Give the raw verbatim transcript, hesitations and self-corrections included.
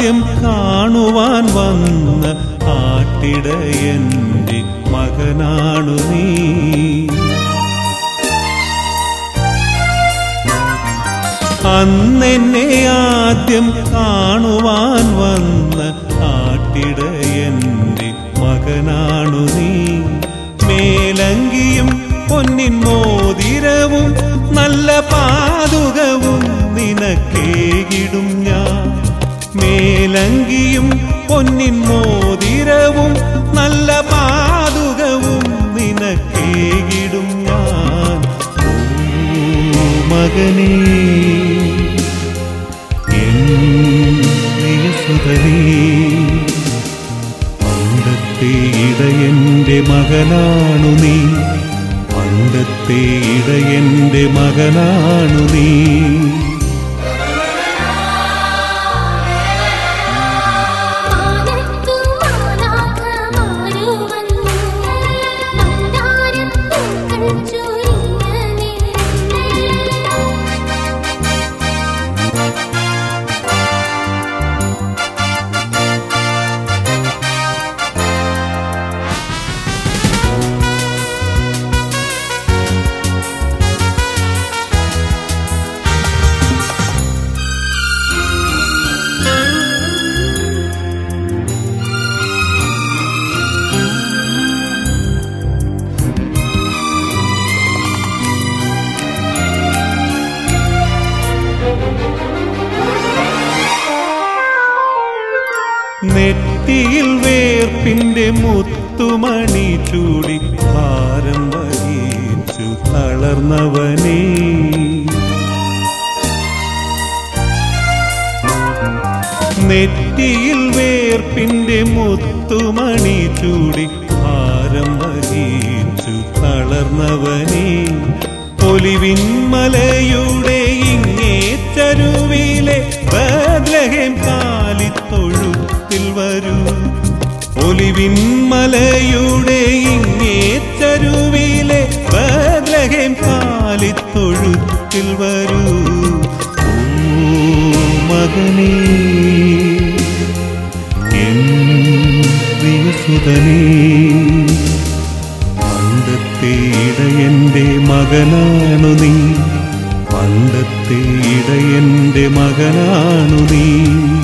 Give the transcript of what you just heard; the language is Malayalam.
ആദ്യം കാണുവാൻ വന്ന ആട്ടിടയന്റെ മകനാണു നീ. അന്നെന്നെ ആദ്യം കാണുവാൻ വന്ന ആട്ടിടയന്റെ മകനാണു നീ. മേലങ്കിയും പൊന്നിൻ മോതിരവും നല്ല പാതുകവും നിനക്കേകിടും ഞാൻ. മേലങ്കിയും പൊന്നിൻ മോതിരവും നല്ല പാതുകവും നിനക്കേകിടും ഞാൻ. ഓ മകനേ, എൻ പ്രിയസുതനേ, പണ്ടത്തെ ഇടയന്റെ മകനാണു നീ. പണ്ടത്തെ ഇടയന്റെ മകനാണു നീ. നെറ്റിയിൽ വേർപ്പിന്റെ മുത്തുമണി ചൂടി ഭാരം വഹിച്ചു തളർന്നവനേ, നെറ്റിയിൽ വേർപ്പിന്റെ മുത്തുമണി ചൂടി ഭാരം വഹിച്ചു തളർന്നവനേ, ഒലിവിൻ മലയുടെ ഇങ്ങേ ചരുവിലെ ബേത്ലഹേം കാലിത്തൊഴുത്തിൽ വരൂ. ഒലിവിൻ മലയുടെ ഇങ്ങേ ചരുവിലെ ബേത്ലഹേം കാലിത്തൊഴുത്തിൽ വരൂ. ഓ മകനേ, എൻ പ്രിയസുതനേ, പണ്ടത്തെ ഇടയന്റെ മകനാണു നീ. പണ്ടത്തെ ഇടയന്റെ മകനാണു നീ.